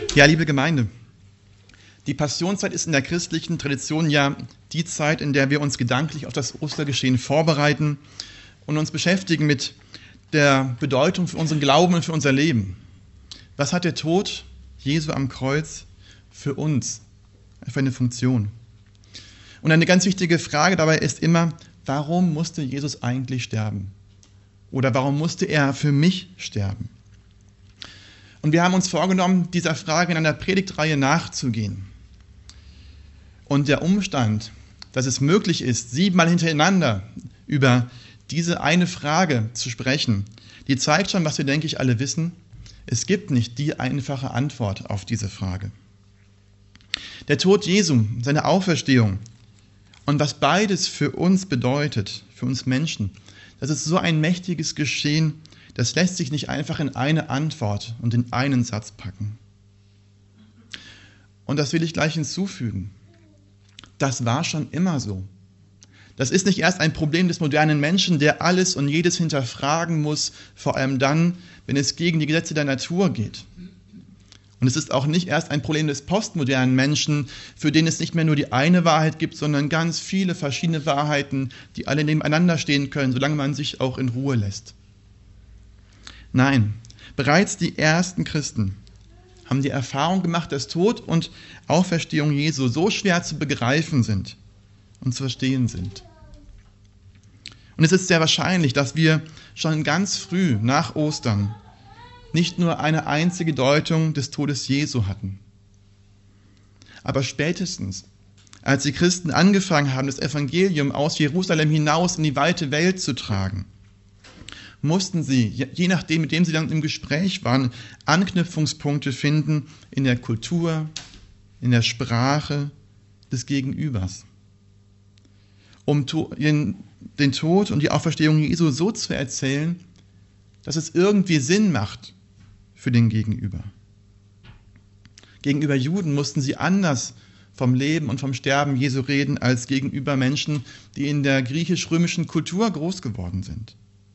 Ja, liebe Gemeinde, die Passionszeit ist in der christlichen Tradition ja die Zeit, in der wir uns gedanklich auf das Ostergeschehen vorbereiten und uns beschäftigen mit der Bedeutung für unseren Glauben und für unser Leben. Was hat der Tod Jesu am Kreuz für uns für eine Funktion? Und eine ganz wichtige Frage dabei ist immer, warum musste Jesus eigentlich sterben? Oder warum musste er für mich sterben? Und wir haben uns vorgenommen, dieser Frage in einer Predigtreihe nachzugehen. Und der Umstand, dass es möglich ist, 7-mal hintereinander über diese eine Frage zu sprechen, die zeigt schon, was wir, denke ich, alle wissen. Es gibt nicht die einfache Antwort auf diese Frage. Der Tod Jesu, seine Auferstehung und was beides für uns bedeutet, für uns Menschen, das ist so ein mächtiges Geschehen, das lässt sich nicht einfach in eine Antwort und in einen Satz packen. Und das will ich gleich hinzufügen. Das war schon immer so. Das ist nicht erst ein Problem des modernen Menschen, der alles und jedes hinterfragen muss, vor allem dann, wenn es gegen die Gesetze der Natur geht. Und es ist auch nicht erst ein Problem des postmodernen Menschen, für den es nicht mehr nur die eine Wahrheit gibt, sondern ganz viele verschiedene Wahrheiten, die alle nebeneinander stehen können, solange man sich auch in Ruhe lässt. Nein, bereits die ersten Christen haben die Erfahrung gemacht, dass Tod und Auferstehung Jesu so schwer zu begreifen sind und zu verstehen sind. Und es ist sehr wahrscheinlich, dass wir schon ganz früh nach Ostern nicht nur eine einzige Deutung des Todes Jesu hatten. Aber spätestens, als die Christen angefangen haben, das Evangelium aus Jerusalem hinaus in die weite Welt zu tragen, mussten sie, je nachdem, mit dem sie dann im Gespräch waren, Anknüpfungspunkte finden in der Kultur, in der Sprache des Gegenübers. Um den Tod und die Auferstehung Jesu so zu erzählen, dass es irgendwie Sinn macht für den Gegenüber. Gegenüber Juden mussten sie anders vom Leben und vom Sterben Jesu reden, als gegenüber Menschen, die in der griechisch-römischen Kultur groß geworden sind.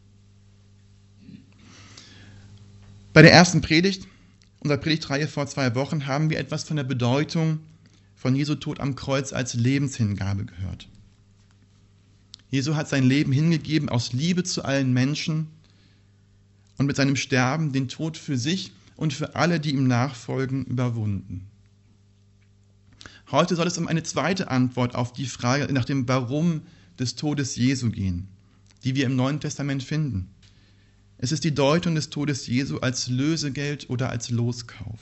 Bei der ersten Predigt, unserer Predigtreihe vor 2 Wochen, haben wir etwas von der Bedeutung von Jesu Tod am Kreuz als Lebenshingabe gehört. Jesu hat sein Leben hingegeben aus Liebe zu allen Menschen und mit seinem Sterben den Tod für sich und für alle, die ihm nachfolgen, überwunden. Heute soll es um eine zweite Antwort auf die Frage nach dem Warum des Todes Jesu gehen, die wir im Neuen Testament finden. Es ist die Deutung des Todes Jesu als Lösegeld oder als Loskauf.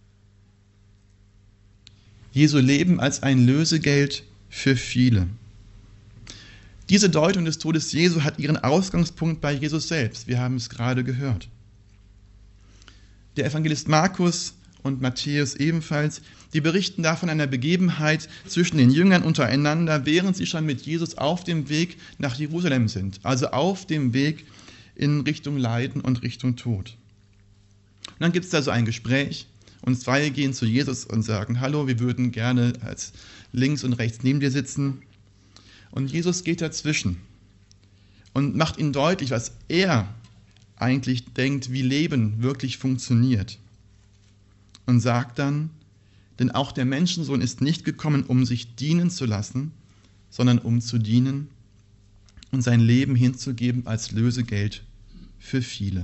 Jesu Leben als ein Lösegeld für viele. Diese Deutung des Todes Jesu hat ihren Ausgangspunkt bei Jesus selbst. Wir haben es gerade gehört. Der Evangelist Markus und Matthäus ebenfalls, die berichten davon einer Begebenheit zwischen den Jüngern untereinander, während sie schon mit Jesus auf dem Weg nach Jerusalem sind, also auf dem Weg in Richtung Leiden und Richtung Tod. Und dann gibt es da so ein Gespräch und 2 gehen zu Jesus und sagen, hallo, wir würden gerne als links und rechts neben dir sitzen. Und Jesus geht dazwischen und macht ihnen deutlich, was er eigentlich denkt, wie Leben wirklich funktioniert. Und sagt dann, denn auch der Menschensohn ist nicht gekommen, um sich dienen zu lassen, sondern um zu dienen und sein Leben hinzugeben als Lösegeld für viele.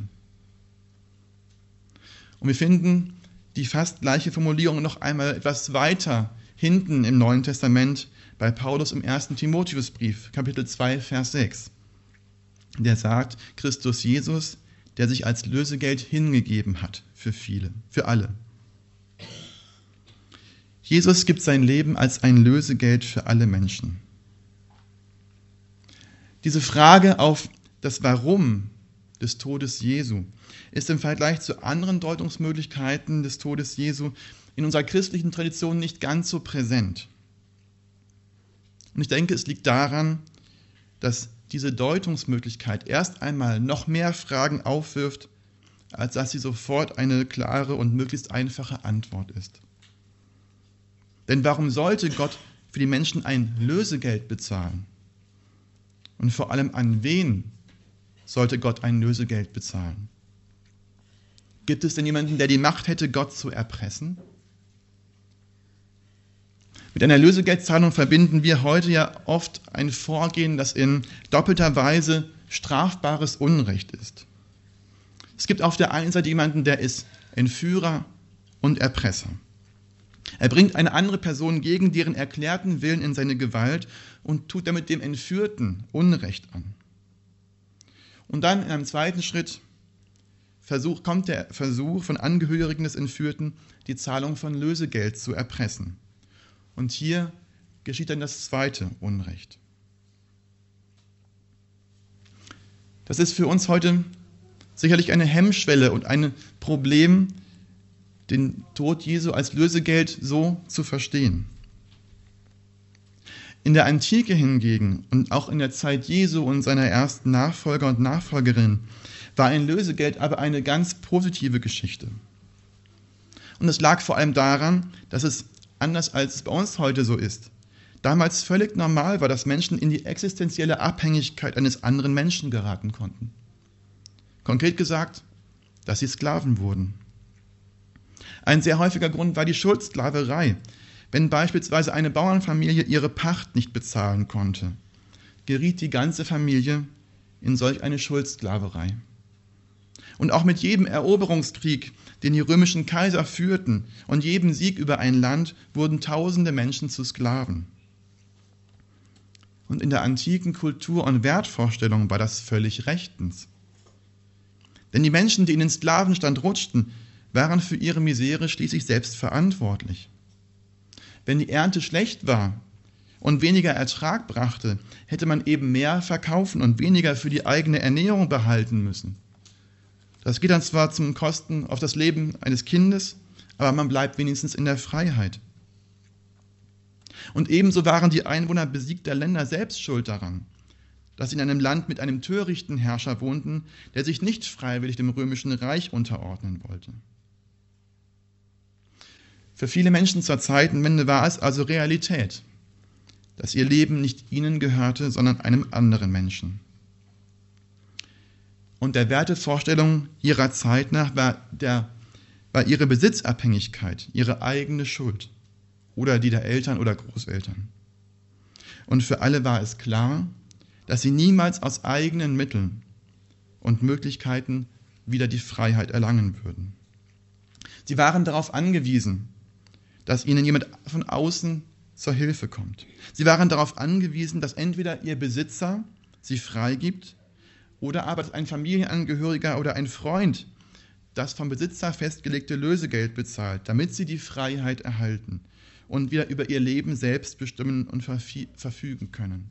Und wir finden die fast gleiche Formulierung noch einmal etwas weiter hinten im Neuen Testament bei Paulus im 1. Timotheusbrief, Kapitel 2, Vers 6. Der sagt, Christus Jesus, der sich als Lösegeld hingegeben hat für viele, für alle. Jesus gibt sein Leben als ein Lösegeld für alle Menschen. Diese Frage auf das Warum des Todes Jesu ist im Vergleich zu anderen Deutungsmöglichkeiten des Todes Jesu in unserer christlichen Tradition nicht ganz so präsent. Und ich denke, es liegt daran, dass diese Deutungsmöglichkeit erst einmal noch mehr Fragen aufwirft, als dass sie sofort eine klare und möglichst einfache Antwort ist. Denn warum sollte Gott für die Menschen ein Lösegeld bezahlen? Und vor allem an wen sollte Gott ein Lösegeld bezahlen? Gibt es denn jemanden, der die Macht hätte, Gott zu erpressen? Mit einer Lösegeldzahlung verbinden wir heute ja oft ein Vorgehen, das in doppelter Weise strafbares Unrecht ist. Es gibt auf der einen Seite jemanden, der ist Entführer und Erpresser. Er bringt eine andere Person gegen deren erklärten Willen in seine Gewalt und tut damit dem Entführten Unrecht an. Und dann in einem zweiten Schritt kommt der Versuch von Angehörigen des Entführten, die Zahlung von Lösegeld zu erpressen. Und hier geschieht dann das zweite Unrecht. Das ist für uns heute sicherlich eine Hemmschwelle und ein Problem, den Tod Jesu als Lösegeld so zu verstehen. In der Antike hingegen und auch in der Zeit Jesu und seiner ersten Nachfolger und Nachfolgerinnen war ein Lösegeld aber eine ganz positive Geschichte. Und es lag vor allem daran, dass es anders als es bei uns heute so ist, damals völlig normal war, dass Menschen in die existenzielle Abhängigkeit eines anderen Menschen geraten konnten. Konkret gesagt, dass sie Sklaven wurden. Ein sehr häufiger Grund war die Schuldsklaverei. Wenn beispielsweise eine Bauernfamilie ihre Pacht nicht bezahlen konnte, geriet die ganze Familie in solch eine Schuldsklaverei. Und auch mit jedem Eroberungskrieg, den die römischen Kaiser führten, und jedem Sieg über ein Land, wurden tausende Menschen zu Sklaven. Und in der antiken Kultur- und Wertvorstellung war das völlig rechtens. Denn die Menschen, die in den Sklavenstand rutschten, waren für ihre Misere schließlich selbst verantwortlich. Wenn die Ernte schlecht war und weniger Ertrag brachte, hätte man eben mehr verkaufen und weniger für die eigene Ernährung behalten müssen. Das geht dann zwar zum Kosten auf das Leben eines Kindes, aber man bleibt wenigstens in der Freiheit. Und ebenso waren die Einwohner besiegter Länder selbst schuld daran, dass sie in einem Land mit einem törichten Herrscher wohnten, der sich nicht freiwillig dem römischen Reich unterordnen wollte. Für viele Menschen zur Zeitenwende war es also Realität, dass ihr Leben nicht ihnen gehörte, sondern einem anderen Menschen. Und der Wertevorstellung ihrer Zeit nach war ihre Besitzabhängigkeit ihre eigene Schuld oder die der Eltern oder Großeltern. Und für alle war es klar, dass sie niemals aus eigenen Mitteln und Möglichkeiten wieder die Freiheit erlangen würden. Sie waren darauf angewiesen, dass ihnen jemand von außen zur Hilfe kommt. Sie waren darauf angewiesen, dass entweder ihr Besitzer sie freigibt oder aber dass ein Familienangehöriger oder ein Freund das vom Besitzer festgelegte Lösegeld bezahlt, damit sie die Freiheit erhalten und wieder über ihr Leben selbst bestimmen und verfügen können.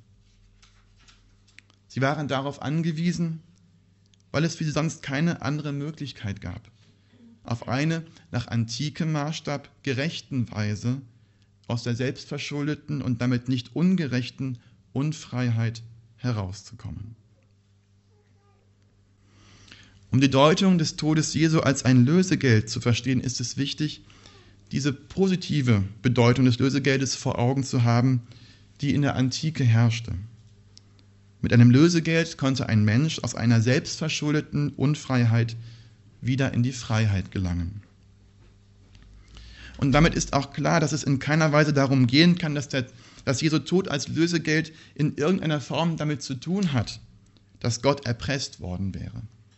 Sie waren darauf angewiesen, weil es für sie sonst keine andere Möglichkeit gab, auf eine nach antikem Maßstab gerechten Weise aus der selbstverschuldeten und damit nicht ungerechten Unfreiheit herauszukommen. Um die Deutung des Todes Jesu als ein Lösegeld zu verstehen, ist es wichtig, diese positive Bedeutung des Lösegeldes vor Augen zu haben, die in der Antike herrschte. Mit einem Lösegeld konnte ein Mensch aus einer selbstverschuldeten Unfreiheit wieder in die Freiheit gelangen. Und damit ist auch klar, dass es in keiner Weise darum gehen kann, dass Jesu Tod als Lösegeld in irgendeiner Form damit zu tun hat, dass Gott erpresst worden wäre.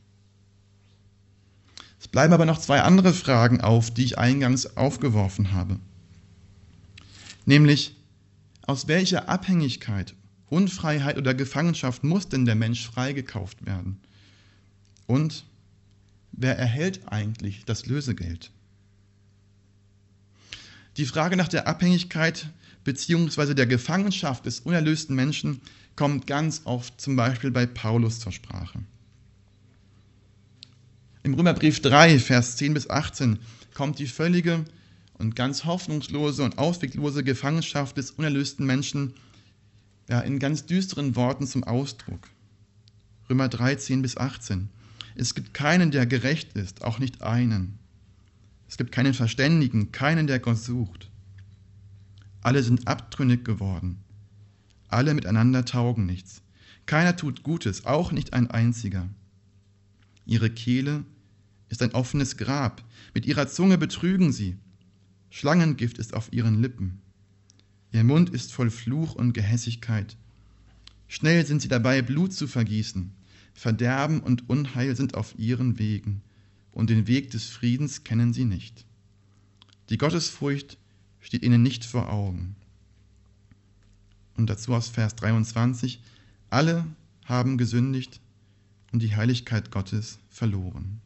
Es bleiben aber noch zwei andere Fragen auf, die ich eingangs aufgeworfen habe. Nämlich, aus welcher Abhängigkeit, Unfreiheit oder Gefangenschaft muss denn der Mensch freigekauft werden? Und wer erhält eigentlich das Lösegeld? Die Frage nach der Abhängigkeit bzw. der Gefangenschaft des unerlösten Menschen kommt ganz oft zum Beispiel bei Paulus zur Sprache. Im Römerbrief 3, Vers 10 bis 18 kommt die völlige und ganz hoffnungslose und ausweglose Gefangenschaft des unerlösten Menschen in ganz düsteren Worten zum Ausdruck. Römer 3, 10 bis 18. Es gibt keinen, der gerecht ist, auch nicht einen. Es gibt keinen Verständigen, keinen, der Gott sucht. Alle sind abtrünnig geworden. Alle miteinander taugen nichts. Keiner tut Gutes, auch nicht ein einziger. Ihre Kehle ist ein offenes Grab. Mit ihrer Zunge betrügen sie. Schlangengift ist auf ihren Lippen. Ihr Mund ist voll Fluch und Gehässigkeit. Schnell sind sie dabei, Blut zu vergießen. Verderben und Unheil sind auf ihren Wegen, und den Weg des Friedens kennen sie nicht. Die Gottesfurcht steht ihnen nicht vor Augen. Und dazu aus Vers 23, alle haben gesündigt und die Heiligkeit Gottes verloren.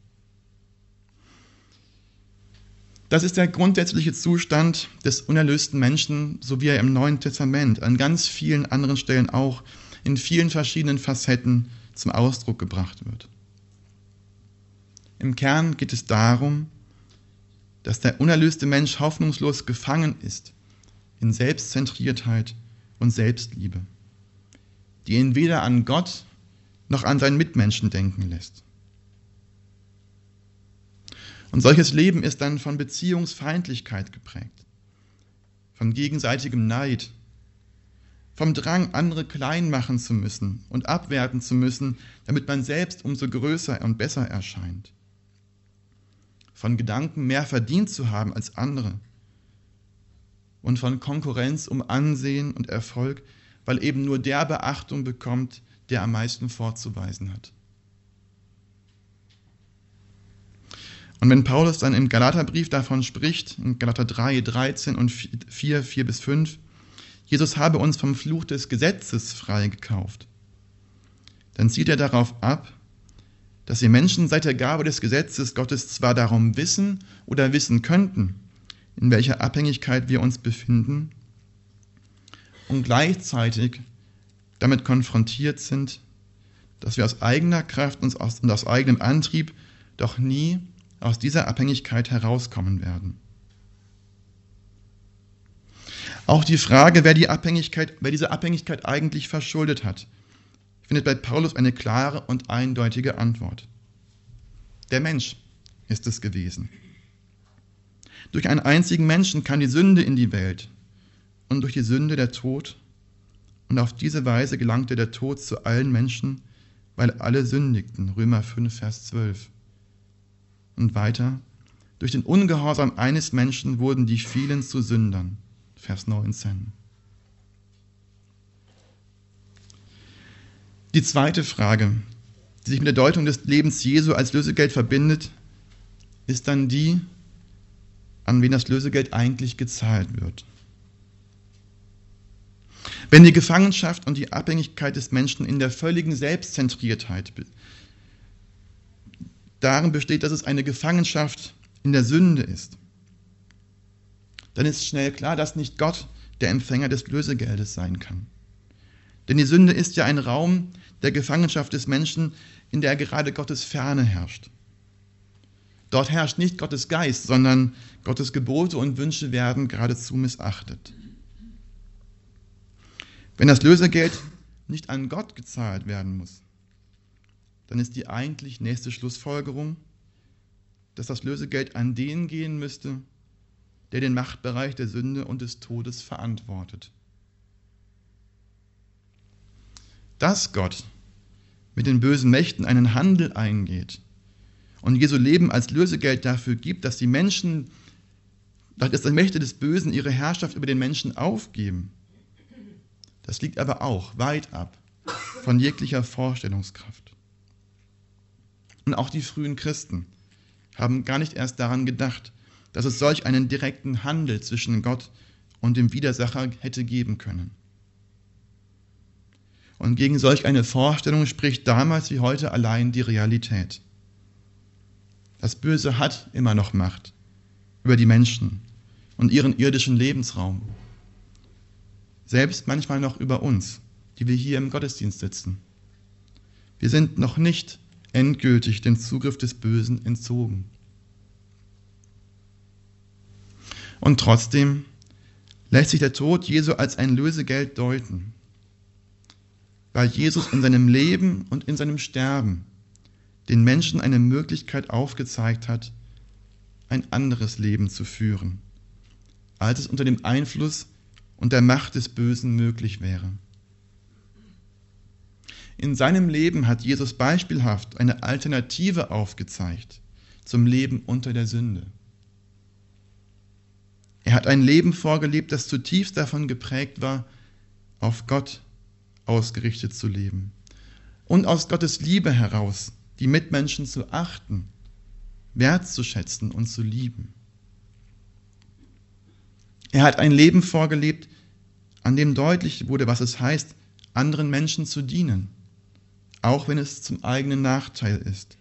Das ist der grundsätzliche Zustand des unerlösten Menschen, so wie er im Neuen Testament an ganz vielen anderen Stellen auch in vielen verschiedenen Facetten zum Ausdruck gebracht wird. Im Kern geht es darum, dass der unerlöste Mensch hoffnungslos gefangen ist in Selbstzentriertheit und Selbstliebe, die ihn weder an Gott noch an seinen Mitmenschen denken lässt. Und solches Leben ist dann von Beziehungsfeindlichkeit geprägt, von gegenseitigem Neid, vom Drang, andere klein machen zu müssen und abwerten zu müssen, damit man selbst umso größer und besser erscheint. Von Gedanken, mehr verdient zu haben als andere. Und von Konkurrenz um Ansehen und Erfolg, weil eben nur der Beachtung bekommt, der am meisten vorzuweisen hat. Und wenn Paulus dann im Galaterbrief davon spricht, in Galater 3, 13 und 4, 4-5, Jesus habe uns vom Fluch des Gesetzes freigekauft, dann zieht er darauf ab, dass wir Menschen seit der Gabe des Gesetzes Gottes zwar darum wissen oder wissen könnten, in welcher Abhängigkeit wir uns befinden, und gleichzeitig damit konfrontiert sind, dass wir aus eigener Kraft und aus eigenem Antrieb doch nie aus dieser Abhängigkeit herauskommen werden. Auch die Frage, wer diese Abhängigkeit eigentlich verschuldet hat, findet bei Paulus eine klare und eindeutige Antwort. Der Mensch ist es gewesen. Durch einen einzigen Menschen kam die Sünde in die Welt und durch die Sünde der Tod. Und auf diese Weise gelangte der Tod zu allen Menschen, weil alle sündigten. Römer 5, Vers 12. Und weiter, durch den Ungehorsam eines Menschen wurden die vielen zu Sündern. Vers 19. Die zweite Frage, die sich mit der Deutung des Lebens Jesu als Lösegeld verbindet, ist dann die, an wen das Lösegeld eigentlich gezahlt wird. Wenn die Gefangenschaft und die Abhängigkeit des Menschen in der völligen Selbstzentriertheit darin besteht, dass es eine Gefangenschaft in der Sünde ist, dann ist schnell klar, dass nicht Gott der Empfänger des Lösegeldes sein kann. Denn die Sünde ist ja ein Raum der Gefangenschaft des Menschen, in der gerade Gottes Ferne herrscht. Dort herrscht nicht Gottes Geist, sondern Gottes Gebote und Wünsche werden geradezu missachtet. Wenn das Lösegeld nicht an Gott gezahlt werden muss, dann ist die eigentlich nächste Schlussfolgerung, dass das Lösegeld an den gehen müsste, der den Machtbereich der Sünde und des Todes verantwortet. Dass Gott mit den bösen Mächten einen Handel eingeht und Jesu Leben als Lösegeld dafür gibt, dass die Mächte des Bösen ihre Herrschaft über den Menschen aufgeben, das liegt aber auch weit ab von jeglicher Vorstellungskraft. Und auch die frühen Christen haben gar nicht erst daran gedacht, dass es solch einen direkten Handel zwischen Gott und dem Widersacher hätte geben können. Und gegen solch eine Vorstellung spricht damals wie heute allein die Realität. Das Böse hat immer noch Macht über die Menschen und ihren irdischen Lebensraum. Selbst manchmal noch über uns, die wir hier im Gottesdienst sitzen. Wir sind noch nicht endgültig dem Zugriff des Bösen entzogen. Und trotzdem lässt sich der Tod Jesu als ein Lösegeld deuten, weil Jesus in seinem Leben und in seinem Sterben den Menschen eine Möglichkeit aufgezeigt hat, ein anderes Leben zu führen, als es unter dem Einfluss und der Macht des Bösen möglich wäre. In seinem Leben hat Jesus beispielhaft eine Alternative aufgezeigt, zum Leben unter der Sünde. Er hat ein Leben vorgelebt, das zutiefst davon geprägt war, auf Gott ausgerichtet zu leben und aus Gottes Liebe heraus die Mitmenschen zu achten, wertzuschätzen und zu lieben. Er hat ein Leben vorgelebt, an dem deutlich wurde, was es heißt, anderen Menschen zu dienen, auch wenn es zum eigenen Nachteil ist.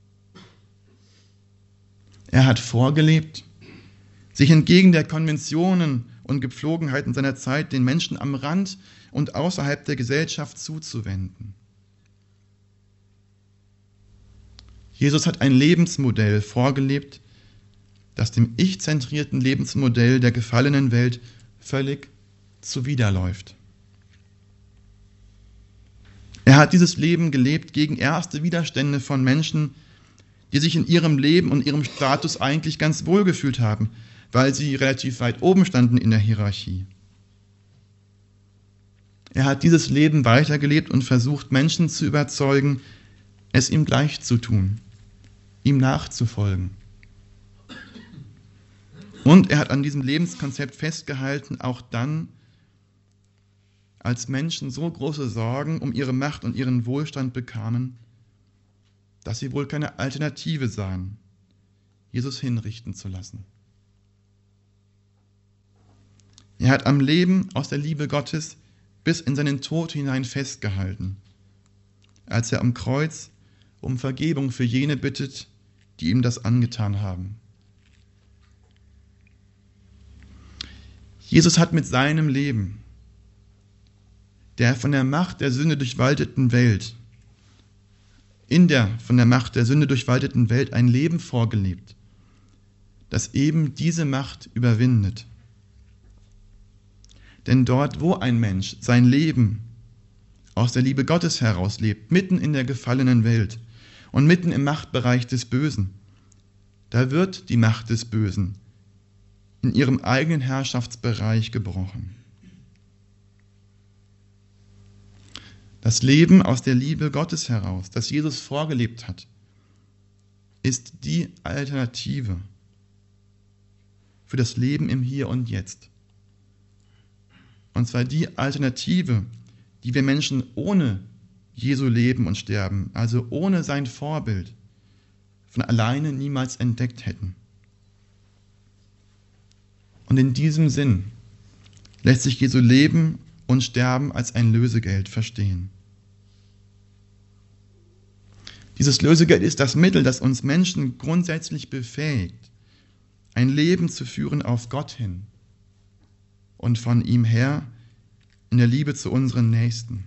Er hat vorgelebt, sich entgegen der Konventionen und Gepflogenheiten seiner Zeit den Menschen am Rand und außerhalb der Gesellschaft zuzuwenden. Jesus hat ein Lebensmodell vorgelebt, das dem ich-zentrierten Lebensmodell der gefallenen Welt völlig zuwiderläuft. Er hat dieses Leben gelebt gegen erste Widerstände von Menschen, die sich in ihrem Leben und ihrem Status eigentlich ganz wohl gefühlt haben, weil sie relativ weit oben standen in der Hierarchie. Er hat dieses Leben weitergelebt und versucht, Menschen zu überzeugen, es ihm gleich zu tun, ihm nachzufolgen. Und er hat an diesem Lebenskonzept festgehalten, auch dann, als Menschen so große Sorgen um ihre Macht und ihren Wohlstand bekamen, dass sie wohl keine Alternative sahen, Jesus hinrichten zu lassen. Er hat am Leben aus der Liebe Gottes bis in seinen Tod hinein festgehalten, als er am Kreuz um Vergebung für jene bittet, die ihm das angetan haben. Jesus hat mit seinem Leben der von der Macht der Sünde durchwalteten Welt, in der von der Macht der Sünde durchwalteten Welt ein Leben vorgelebt, das eben diese Macht überwindet. Denn dort, wo ein Mensch sein Leben aus der Liebe Gottes heraus lebt, mitten in der gefallenen Welt und mitten im Machtbereich des Bösen, da wird die Macht des Bösen in ihrem eigenen Herrschaftsbereich gebrochen. Das Leben aus der Liebe Gottes heraus, das Jesus vorgelebt hat, ist die Alternative für das Leben im Hier und Jetzt. Und zwar die Alternative, die wir Menschen ohne Jesu Leben und Sterben, also ohne sein Vorbild, von alleine niemals entdeckt hätten. Und in diesem Sinn lässt sich Jesu Leben und Sterben als ein Lösegeld verstehen. Dieses Lösegeld ist das Mittel, das uns Menschen grundsätzlich befähigt, ein Leben zu führen auf Gott hin und von ihm her in der Liebe zu unseren Nächsten.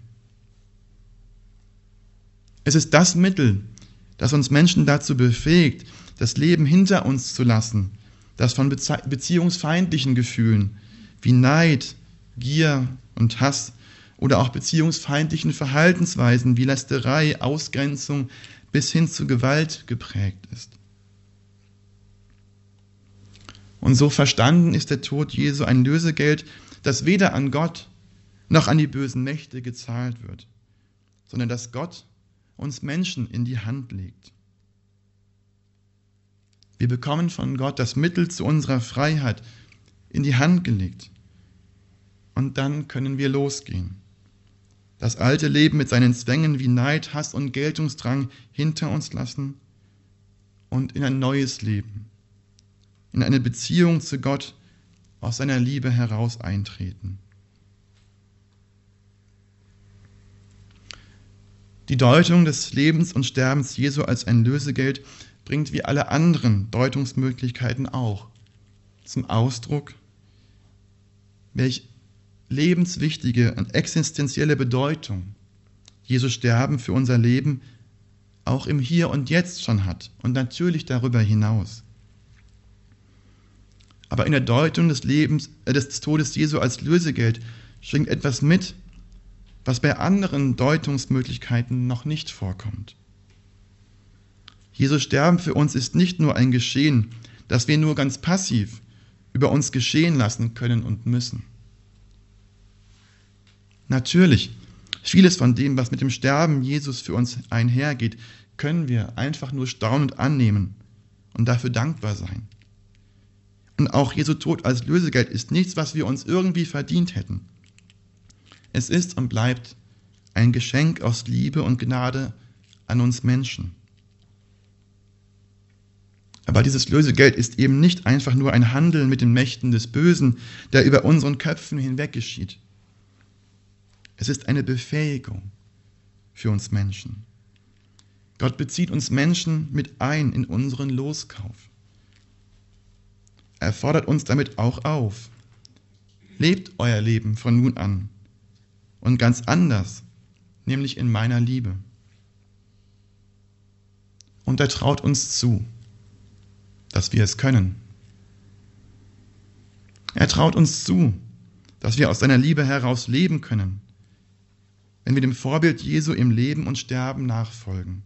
Es ist das Mittel, das uns Menschen dazu befähigt, das Leben hinter uns zu lassen, das von beziehungsfeindlichen Gefühlen wie Neid, Gier und Hass oder auch beziehungsfeindlichen Verhaltensweisen wie Lästerei, Ausgrenzung bis hin zu Gewalt geprägt ist. Und so verstanden ist der Tod Jesu ein Lösegeld, das weder an Gott noch an die bösen Mächte gezahlt wird, sondern das Gott uns Menschen in die Hand legt. Wir bekommen von Gott das Mittel zu unserer Freiheit in die Hand gelegt. Und dann können wir losgehen. Das alte Leben mit seinen Zwängen wie Neid, Hass und Geltungsdrang hinter uns lassen und in ein neues Leben, in eine Beziehung zu Gott aus seiner Liebe heraus eintreten. Die Deutung des Lebens und Sterbens Jesu als ein Lösegeld bringt wie alle anderen Deutungsmöglichkeiten auch zum Ausdruck, welch lebenswichtige und existenzielle Bedeutung Jesu Sterben für unser Leben auch im Hier und Jetzt schon hat und natürlich darüber hinaus. Aber in der Deutung des Todes Jesu als Lösegeld schwingt etwas mit, was bei anderen Deutungsmöglichkeiten noch nicht vorkommt. Jesu Sterben für uns ist nicht nur ein Geschehen, das wir nur ganz passiv über uns geschehen lassen können und müssen. Natürlich, vieles von dem, was mit dem Sterben Jesus für uns einhergeht, können wir einfach nur staunend annehmen und dafür dankbar sein. Und auch Jesu Tod als Lösegeld ist nichts, was wir uns irgendwie verdient hätten. Es ist und bleibt ein Geschenk aus Liebe und Gnade an uns Menschen. Aber dieses Lösegeld ist eben nicht einfach nur ein Handeln mit den Mächten des Bösen, der über unseren Köpfen hinweg geschieht. Es ist eine Befähigung für uns Menschen. Gott bezieht uns Menschen mit ein in unseren Loskauf. Er fordert uns damit auch auf. Lebt euer Leben von nun an und ganz anders, nämlich in meiner Liebe. Und er traut uns zu, dass wir es können. Er traut uns zu, dass wir aus seiner Liebe heraus leben können, wenn wir dem Vorbild Jesu im Leben und Sterben nachfolgen.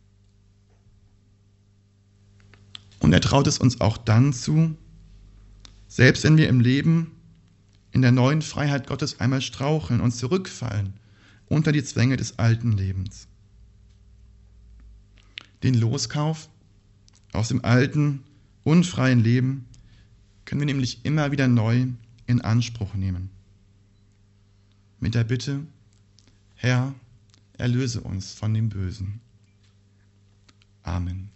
Und er traut es uns auch dann zu, selbst wenn wir im Leben in der neuen Freiheit Gottes einmal straucheln und zurückfallen unter die Zwänge des alten Lebens. Den Loskauf aus dem alten, unfreien Leben können wir nämlich immer wieder neu in Anspruch nehmen. Mit der Bitte, Herr, erlöse uns von dem Bösen. Amen.